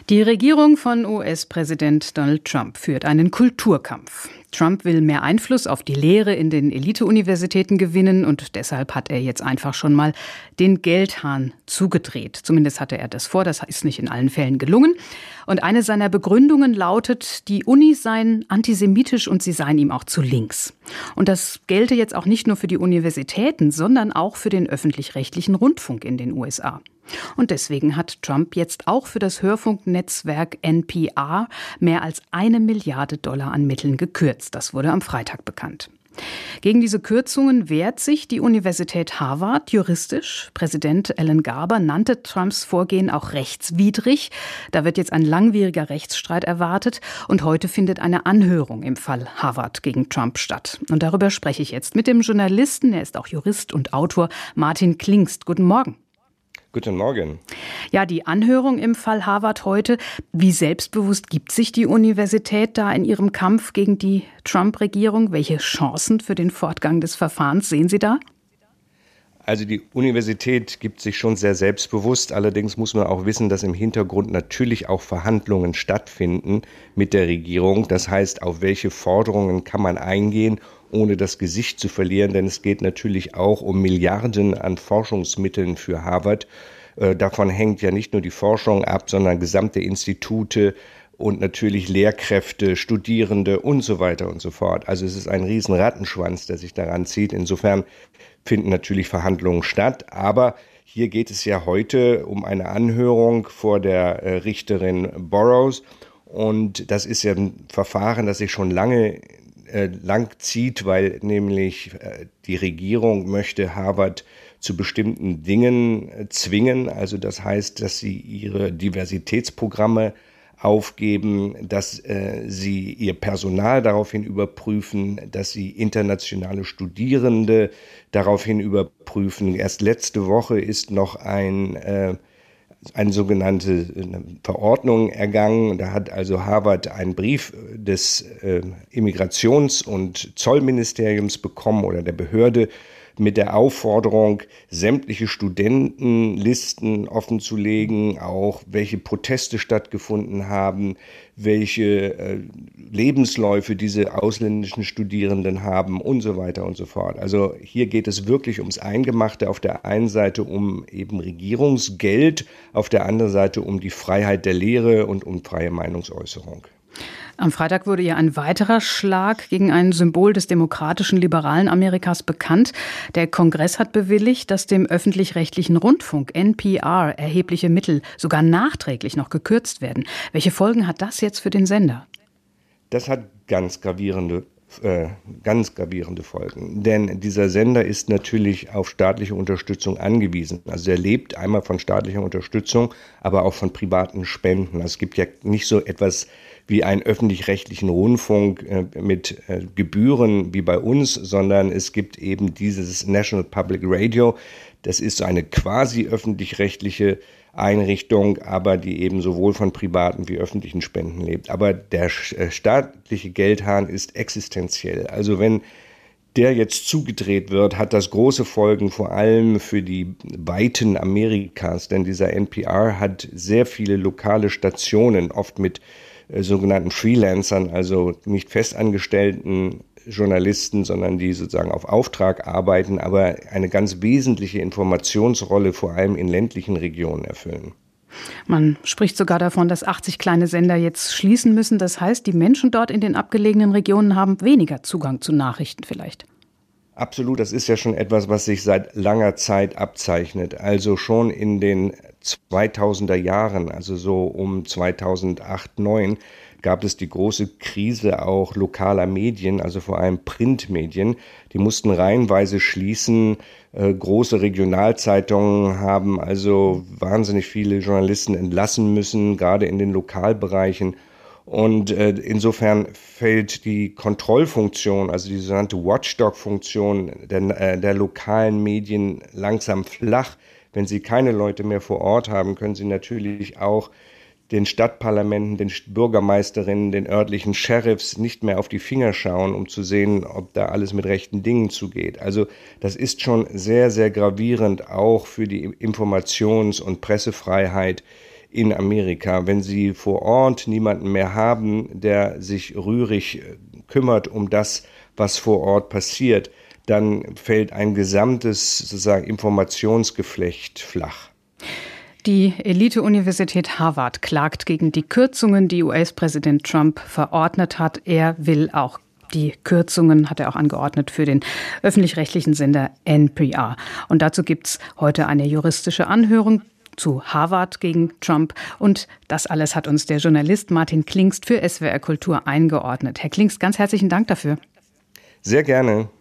Die Regierung von US-Präsident Donald Trump führt einen Kulturkampf. Trump will mehr Einfluss auf die Lehre in den Elite-Universitäten gewinnen und deshalb hat er jetzt einfach schon mal den Geldhahn zugedreht. Zumindest hatte er das vor, das ist nicht in allen Fällen gelungen. Und eine seiner Begründungen lautet, die Unis seien antisemitisch und sie seien ihm auch zu links. Und das gelte jetzt auch nicht nur für die Universitäten, sondern auch für den öffentlich-rechtlichen Rundfunk in den USA. Und deswegen hat Trump jetzt auch für das Hörfunknetzwerk NPR mehr als $1 Milliarde an Mitteln gekürzt. Das wurde am Freitag bekannt. Gegen diese Kürzungen wehrt sich die Universität Harvard juristisch. Präsident Alan Garber nannte Trumps Vorgehen auch rechtswidrig. Da wird jetzt ein langwieriger Rechtsstreit erwartet. Und heute findet eine Anhörung im Fall Harvard gegen Trump statt. Und darüber spreche ich jetzt mit dem Journalisten, er ist auch Jurist und Autor, Martin Klingst. Guten Morgen. Guten Morgen. Ja, die Anhörung im Fall Harvard heute. Wie selbstbewusst gibt sich die Universität da in ihrem Kampf gegen die Trump-Regierung? Welche Chancen für den Fortgang des Verfahrens sehen Sie da? Also die Universität gibt sich schon sehr selbstbewusst. Allerdings muss man auch wissen, dass im Hintergrund natürlich auch Verhandlungen stattfinden mit der Regierung. Das heißt, auf welche Forderungen kann man eingehen, ohne das Gesicht zu verlieren. Denn es geht natürlich auch um Milliarden an Forschungsmitteln für Harvard. Davon hängt ja nicht nur die Forschung ab, sondern gesamte Institute und natürlich Lehrkräfte, Studierende und so weiter und so fort. Also es ist ein riesen Rattenschwanz, der sich daran zieht. Insofern finden natürlich Verhandlungen statt. Aber hier geht es ja heute um eine Anhörung vor der Richterin Burroughs. Und das ist ja ein Verfahren, das sich schon lang zieht, weil nämlich die Regierung möchte Harvard zu bestimmten Dingen zwingen. Also das heißt, dass sie ihre Diversitätsprogramme aufgeben, dass sie ihr Personal daraufhin überprüfen, dass sie internationale Studierende daraufhin überprüfen. Erst letzte Woche ist noch eine sogenannte Verordnung ergangen. Da hat also Harvard einen Brief des Immigrations- und Zollministeriums bekommen oder der Behörde mit der Aufforderung, sämtliche Studentenlisten offenzulegen, auch welche Proteste stattgefunden haben, welche Lebensläufe diese ausländischen Studierenden haben und so weiter und so fort. Also hier geht es wirklich ums Eingemachte, auf der einen Seite um eben Regierungsgeld, auf der anderen Seite um die Freiheit der Lehre und um freie Meinungsäußerung. Am Freitag wurde ja ein weiterer Schlag gegen ein Symbol des demokratischen liberalen Amerikas bekannt. Der Kongress hat bewilligt, dass dem öffentlich-rechtlichen Rundfunk NPR erhebliche Mittel sogar nachträglich noch gekürzt werden. Welche Folgen hat das jetzt für den Sender? Das hat ganz gravierende Folgen. Denn dieser Sender ist natürlich auf staatliche Unterstützung angewiesen. Also er lebt einmal von staatlicher Unterstützung, aber auch von privaten Spenden. Also es gibt ja nicht so etwas wie einen öffentlich-rechtlichen Rundfunk mit Gebühren wie bei uns, sondern es gibt eben dieses National Public Radio. Das ist so eine quasi öffentlich-rechtliche Einrichtung, aber die eben sowohl von privaten wie öffentlichen Spenden lebt. Aber der staatliche Geldhahn ist existenziell. Also wenn der jetzt zugedreht wird, hat das große Folgen vor allem für die Weiten Amerikas, denn dieser NPR hat sehr viele lokale Stationen, oft mit sogenannten Freelancern, also nicht festangestellten Journalisten, sondern die sozusagen auf Auftrag arbeiten, aber eine ganz wesentliche Informationsrolle vor allem in ländlichen Regionen erfüllen. Man spricht sogar davon, dass 80 kleine Sender jetzt schließen müssen. Das heißt, die Menschen dort in den abgelegenen Regionen haben weniger Zugang zu Nachrichten vielleicht. Absolut, das ist ja schon etwas, was sich seit langer Zeit abzeichnet. Also schon in den 2000er Jahren, also so um 2008, 2009, gab es die große Krise auch lokaler Medien, also vor allem Printmedien. Die mussten reihenweise schließen. Große Regionalzeitungen haben also wahnsinnig viele Journalisten entlassen müssen, gerade in den Lokalbereichen. Und insofern fällt die Kontrollfunktion, also die sogenannte Watchdog-Funktion der lokalen Medien langsam flach. Wenn sie keine Leute mehr vor Ort haben, können sie natürlich auch den Stadtparlamenten, den Bürgermeisterinnen, den örtlichen Sheriffs nicht mehr auf die Finger schauen, um zu sehen, ob da alles mit rechten Dingen zugeht. Also das ist schon sehr, sehr gravierend auch für die Informations- und Pressefreiheit in Amerika. Wenn Sie vor Ort niemanden mehr haben, der sich rührig kümmert um das, was vor Ort passiert, dann fällt ein gesamtes sozusagen Informationsgeflecht flach. Die Elite-Universität Harvard klagt gegen die Kürzungen, die US-Präsident Trump verordnet hat. Er will auch die Kürzungen, hat er auch angeordnet, für den öffentlich-rechtlichen Sender NPR. Und dazu gibt's heute eine juristische Anhörung zu Harvard gegen Trump. Und das alles hat uns der Journalist Martin Klingst für SWR Kultur eingeordnet. Herr Klingst, ganz herzlichen Dank dafür. Sehr gerne.